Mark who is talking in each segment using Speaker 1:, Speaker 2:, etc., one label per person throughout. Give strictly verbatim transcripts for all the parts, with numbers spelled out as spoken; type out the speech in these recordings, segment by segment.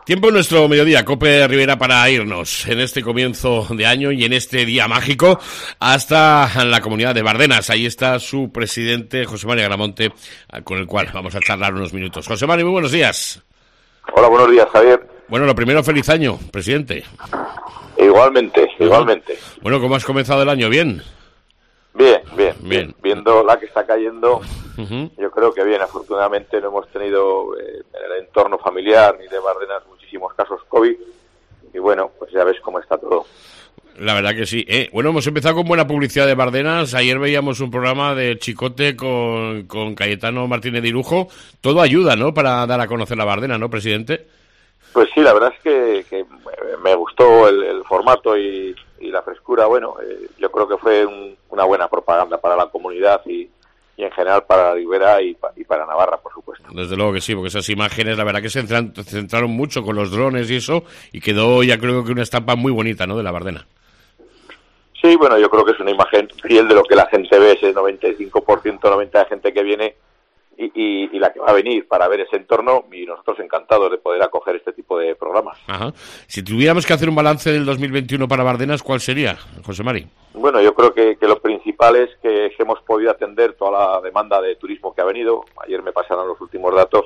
Speaker 1: Tiempo en nuestro mediodía, Cope Rivera, para irnos en este comienzo de año y en este día mágico hasta la comunidad de Bardenas. Ahí está su presidente, José Mari Agramonte, con el cual vamos a charlar unos minutos. José Mari, muy buenos días.
Speaker 2: Hola, buenos días, Javier.
Speaker 1: Bueno, lo primero, feliz año, presidente.
Speaker 2: Igualmente, igualmente.
Speaker 1: Bueno, ¿cómo has comenzado el año? ¿Bien?
Speaker 2: Bien, bien, bien.
Speaker 1: Bien.
Speaker 2: Viendo la que está cayendo,
Speaker 1: Uh-huh.
Speaker 2: yo creo que bien. Afortunadamente no hemos tenido eh, en el entorno familiar ni de Bardenas muchísimos casos COVID. Y bueno, pues ya ves cómo está todo.
Speaker 1: La verdad que sí. Eh, bueno, hemos empezado con buena publicidad de Bardenas. Ayer veíamos un programa de Chicote con, con Cayetano Martínez de Irujo. Todo ayuda, ¿no?, para dar a conocer la Bardena, ¿no, presidente?
Speaker 2: Pues sí, la verdad es que, que me gustó el, el formato y, y la frescura. Bueno, eh, yo creo que fue un, una buena propaganda para la comunidad y, y en general para la Ribera y, pa, y para Navarra, por supuesto.
Speaker 1: Desde luego que sí, porque esas imágenes, la verdad que se centran, centraron mucho con los drones y eso, y quedó ya creo que una estampa muy bonita, ¿no?, de la Bardena.
Speaker 2: Sí, bueno, yo creo que es una imagen fiel de lo que la gente ve, ese noventa y cinco por ciento, noventa por ciento de gente que viene y, y, y la que va a venir para ver ese entorno, y nosotros encantados de poder acoger este tipo de programas.
Speaker 1: Ajá. Si tuviéramos que hacer un balance del dos mil veintiuno para Bardenas, ¿cuál sería, José Mari?
Speaker 2: Bueno, yo creo que, que lo principal es que hemos podido atender toda la demanda de turismo que ha venido. Ayer me pasaron los últimos datos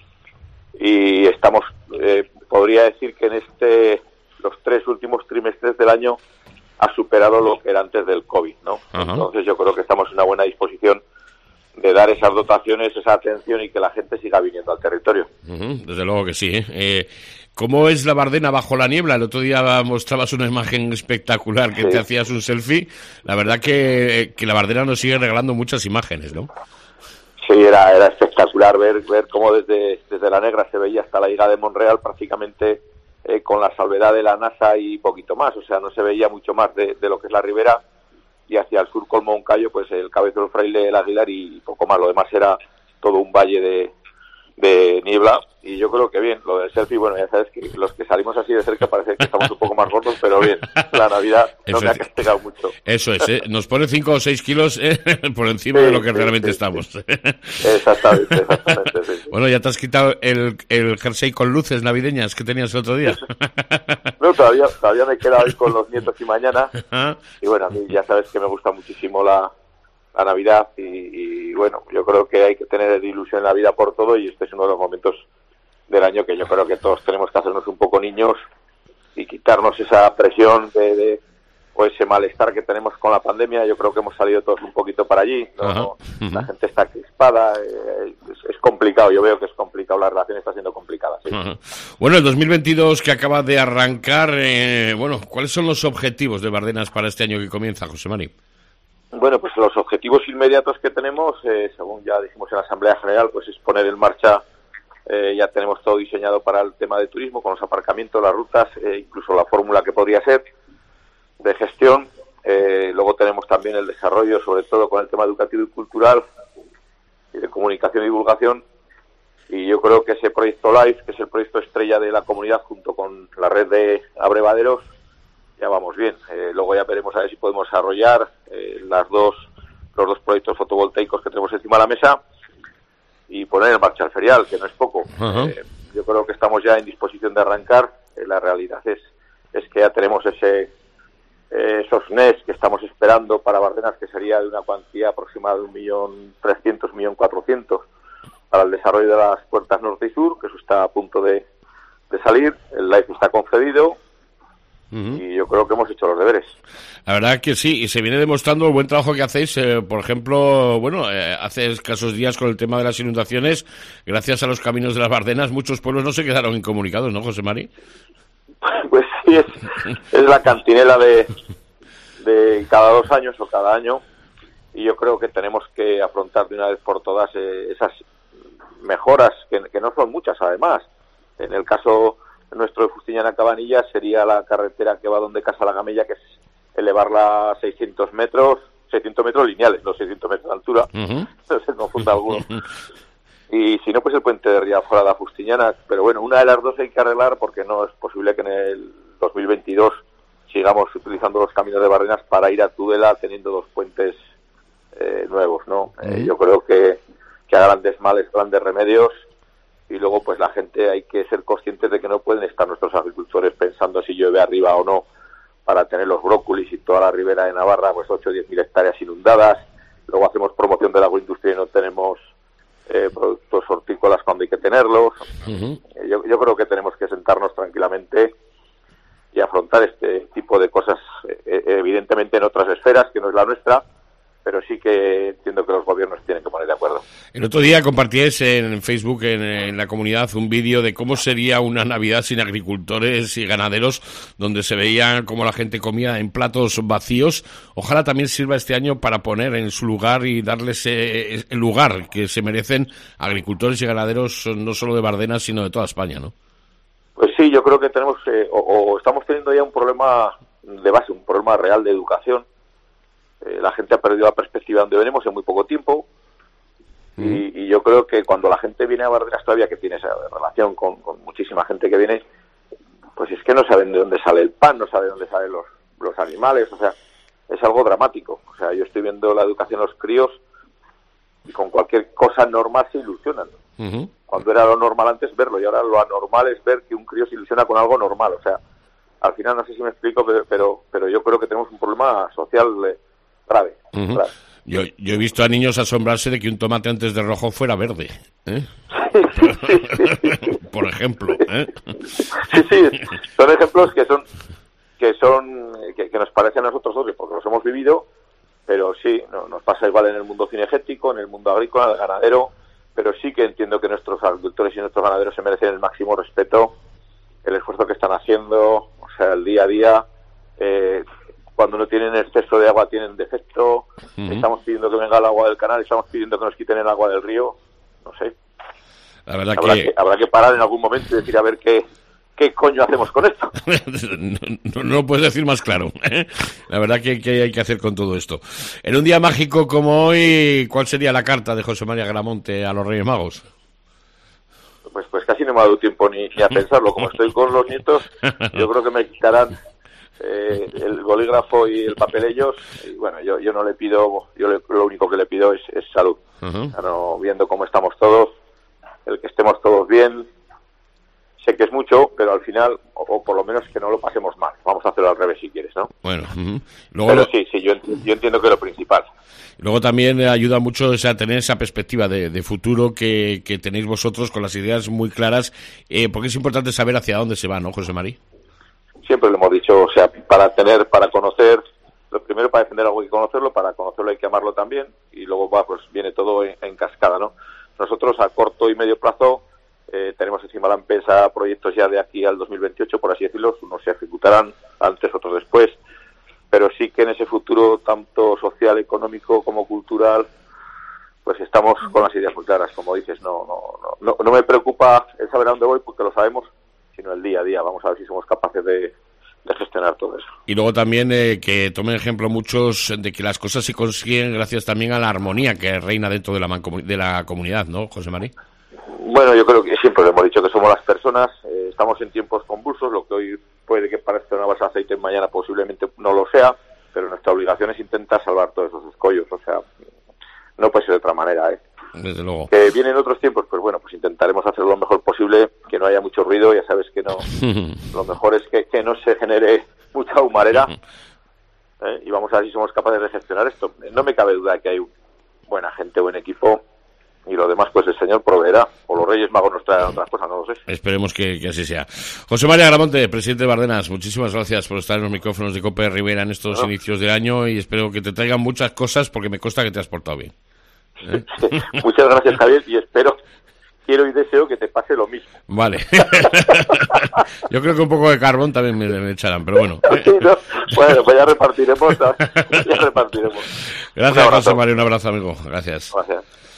Speaker 2: y estamos, eh, podría decir que en este los tres últimos trimestres del año ha superado lo que era antes del COVID, ¿no?
Speaker 1: Ajá.
Speaker 2: Entonces yo creo que estamos en una buena disposición de dar esas dotaciones, esa atención y que la gente siga viniendo al territorio.
Speaker 1: Uh-huh, desde luego que sí, ¿eh? Eh, ¿Cómo es la Bardena bajo la niebla? El otro día mostrabas una imagen espectacular que
Speaker 2: Sí.
Speaker 1: te hacías un selfie. La verdad que, que la Bardena nos sigue regalando muchas imágenes, ¿no?
Speaker 2: Sí, era, era espectacular ver ver cómo desde, desde la Negra se veía hasta la Higa de Monreal prácticamente eh, con la salvedad de la NASA y poquito más. O sea, no se veía mucho más de, de lo que es la Ribera, y hacia el sur con Moncayo, pues el Cabezo del Fraile, el Aguilar y poco más. Lo demás era todo un valle de, de niebla, y yo creo que bien. Lo del selfie, bueno, ya sabes que los que salimos así de cerca parece que estamos un poco más gordos, pero bien, la Navidad no me ha castigado mucho.
Speaker 1: Eso es, ¿eh? Nos pone cinco o seis kilos eh, por encima
Speaker 2: Sí,
Speaker 1: de lo que
Speaker 2: sí,
Speaker 1: realmente
Speaker 2: sí,
Speaker 1: estamos.
Speaker 2: sí. Exactamente, exactamente, sí.
Speaker 1: Bueno, ya te has quitado el, el jersey con luces navideñas que tenías el otro día.
Speaker 2: No, todavía, todavía me queda hoy con los nietos y mañana.
Speaker 1: Ajá.
Speaker 2: Y bueno, a mí ya sabes que me gusta muchísimo la, la Navidad y, y bueno, yo creo que hay que tener ilusión en la vida por todo, y este es uno de los momentos del año que yo creo que todos tenemos que hacernos un poco niños y quitarnos esa presión de, de o ese malestar que tenemos con la pandemia. Yo creo que hemos salido todos un poquito para allí, ¿no?
Speaker 1: Ajá.
Speaker 2: La gente está crispada, eh, es, es complicado, yo veo que es complicado, la relación está siendo complicada, sí.
Speaker 1: Ajá. Bueno, el dos mil veintidós que acaba de arrancar, eh, bueno, ¿cuáles son los objetivos de Bardenas para este año que comienza, José Mari?
Speaker 2: Bueno, pues los objetivos inmediatos que tenemos, eh, según ya dijimos en la Asamblea General, pues es poner en marcha, eh, ya tenemos todo diseñado para el tema de turismo, con los aparcamientos, las rutas, eh, incluso la fórmula que podría ser de gestión. Eh, luego tenemos también el desarrollo, sobre todo con el tema educativo y cultural, y de comunicación y divulgación. Y yo creo que ese proyecto LIFE, que es el proyecto estrella de la comunidad, junto con la red de abrevaderos, ya vamos bien. Eh, luego ya veremos a ver si podemos desarrollar eh, las dos los dos proyectos fotovoltaicos que tenemos encima de la mesa y poner en marcha el ferial, que no es poco.
Speaker 1: Ajá.
Speaker 2: Eh, yo creo que estamos ya en disposición de arrancar. Eh, la realidad es es que ya tenemos ese eh, esos N E S que estamos esperando para Bardenas, que sería de una cuantía aproximada de un millón trescientos, un millón cuatrocientos para el desarrollo de las puertas norte y sur, que eso está a punto de, de salir. El LIFE está concedido. Uh-huh. Y yo creo que hemos hecho los deberes.
Speaker 1: La verdad que sí, y se viene demostrando el buen trabajo que hacéis. Eh, por ejemplo, bueno, eh, hace escasos días con el tema de las inundaciones, gracias a los caminos de las Bardenas, muchos pueblos no se quedaron incomunicados, ¿no, José Mari?
Speaker 2: Pues sí, es, es la cantinela de, de cada dos años o cada año, y yo creo que tenemos que afrontar de una vez por todas eh, esas mejoras, que, que no son muchas además. En el caso nuestro de Fustiñana Cabanillas sería la carretera que va donde Casa la Gamella, que es elevarla a seiscientos metros, seiscientos metros lineales, no seiscientos metros de altura, uh-huh. No se confunda alguno. Y si no, pues el puente de Riafuera de la Fustiñana. Pero bueno, una de las dos hay que arreglar, porque no es posible que en el dos mil veintidós sigamos utilizando los caminos de Bardenas para ir a Tudela teniendo dos puentes eh, nuevos, ¿no? Uh-huh. Eh, yo creo que, que a grandes males, grandes remedios, y luego pues la gente hay que ser conscientes de que no pueden estar nuestros agricultores pensando si llueve arriba o no para tener los brócolis y toda la ribera de Navarra, pues ocho o diez mil hectáreas inundadas. Luego hacemos promoción de la agroindustria y no tenemos eh, productos hortícolas cuando hay que tenerlos. Uh-huh. Yo, yo creo que tenemos que sentarnos tranquilamente y afrontar este tipo de cosas, eh, evidentemente en otras esferas, que no es la nuestra, pero sí que entiendo que los gobiernos tienen que poner de acuerdo.
Speaker 1: El otro día compartíais en Facebook, en, en la comunidad, un vídeo de cómo sería una Navidad sin agricultores y ganaderos, donde se veía cómo la gente comía en platos vacíos. Ojalá también sirva este año para poner en su lugar y darles eh, el lugar que se merecen agricultores y ganaderos, no solo de Bardenas, sino de toda España, ¿no?
Speaker 2: Pues sí, yo creo que tenemos, eh, o, o estamos teniendo ya un problema de base, un problema real de educación. Eh, la gente ha perdido la perspectiva de donde venimos en muy poco tiempo mm. y, y yo creo que cuando la gente viene a Bardenas todavía, que tiene esa relación con, con muchísima gente que viene, pues es que no saben de dónde sale el pan, no saben de dónde salen los, los animales, o sea, es algo dramático. O sea, yo estoy viendo la educación de los críos y con cualquier cosa normal se ilusionan. Uh-huh. Cuando era lo normal antes verlo, y ahora lo anormal es ver que un crío se ilusiona con algo normal. O sea, al final no sé si me explico, pero pero, pero yo creo que tenemos un problema social eh, grave. Uh-huh. grave.
Speaker 1: Yo, yo he visto a niños asombrarse de que un tomate antes de rojo fuera verde, ¿eh?
Speaker 2: Sí, sí, sí.
Speaker 1: Por ejemplo, ¿eh?
Speaker 2: Sí, sí, son ejemplos que son que son que, que nos parecen a nosotros dos, porque los hemos vivido, pero sí, no, nos pasa igual en el mundo cinegético, en el mundo agrícola, en el ganadero, pero sí que entiendo que nuestros agricultores y nuestros ganaderos se merecen el máximo respeto, el esfuerzo que están haciendo, o sea, el día a día, eh, cuando no tienen exceso de agua tienen defecto, uh-huh. Estamos pidiendo que venga el agua del canal, estamos pidiendo que nos quiten el agua del río, no sé.
Speaker 1: La verdad
Speaker 2: habrá
Speaker 1: que...
Speaker 2: que habrá que parar en algún momento y decir a ver qué qué coño hacemos con esto.
Speaker 1: no, no, no lo puedes decir más claro, ¿eh? La verdad que, que hay que hacer con todo esto. En un día mágico como hoy, ¿cuál sería la carta de José María Agramonte a los Reyes Magos?
Speaker 2: Pues pues casi no me ha dado tiempo ni, ni a pensarlo. Como estoy con los nietos, yo creo que me quitarán eh, el bolígrafo y el papel ellos. Y bueno, yo yo no le pido, yo le, lo único que le pido es, es salud. Uh-huh. Claro, viendo cómo estamos todos, el que estemos todos bien. Sé que es mucho, pero al final, o, o por lo menos que no lo pasemos mal. Vamos a hacerlo al revés si quieres, ¿no?
Speaker 1: Bueno, uh-huh. Luego
Speaker 2: pero
Speaker 1: lo...
Speaker 2: sí, sí, yo, yo entiendo que es lo principal.
Speaker 1: Luego también ayuda mucho a tener esa perspectiva de, de futuro que, que tenéis vosotros con las ideas muy claras, eh, porque es importante saber hacia dónde se va, ¿no, José María?
Speaker 2: Siempre lo hemos dicho, o sea, para tener, para conocer, lo primero para defender algo hay que conocerlo, para conocerlo hay que amarlo también, y luego va, pues viene todo en, en cascada, ¿no? Nosotros a corto y medio plazo eh, tenemos encima de la mesa proyectos ya de aquí al dos mil veintiocho, por así decirlo, unos se ejecutarán antes, otros después, pero sí que en ese futuro tanto social, económico como cultural, pues estamos con las ideas muy claras, como dices. No, no, no, no me preocupa el saber a dónde voy porque lo sabemos, sino el día a día. Vamos a ver si somos capaces de, de gestionar todo eso.
Speaker 1: Y luego también eh, que tomen ejemplo muchos de que las cosas se consiguen gracias también a la armonía que reina dentro de la, mancomu- de la comunidad, ¿no, José María?
Speaker 2: Bueno, yo creo que siempre lo hemos dicho, que somos las personas, eh, estamos en tiempos convulsos, lo que hoy puede que parezca una base de aceite, mañana posiblemente no lo sea, pero nuestra obligación es intentar salvar todos esos escollos, o sea, no puede ser de otra manera, ¿eh?
Speaker 1: Desde luego.
Speaker 2: Que vienen otros tiempos, pues bueno, pues intentaremos hacer lo mejor posible, que no haya mucho ruido, ya sabes que no, lo mejor es que, que no se genere mucha humareda, ¿eh? Y vamos a ver si somos capaces de gestionar esto. No me cabe duda que hay buena gente, buen equipo, y lo demás pues el Señor proveerá, o los Reyes Magos nos traerán otras cosas, no lo sé.
Speaker 1: Esperemos que, que así sea. José María Agramonte, presidente de Bardenas, muchísimas gracias por estar en los micrófonos de COPE Ribera en estos ¿no? inicios de año, y espero que te traigan muchas cosas porque me consta que te has portado bien, ¿eh?
Speaker 2: Muchas gracias, Javier, y espero, quiero y deseo que te pase lo mismo.
Speaker 1: Vale. Yo creo que un poco de carbón también me, me echarán, pero bueno.
Speaker 2: Sí, ¿no? Bueno, pues ya repartiremos, ya repartiremos.
Speaker 1: Gracias, José María, un abrazo, amigo. Gracias.
Speaker 2: Gracias.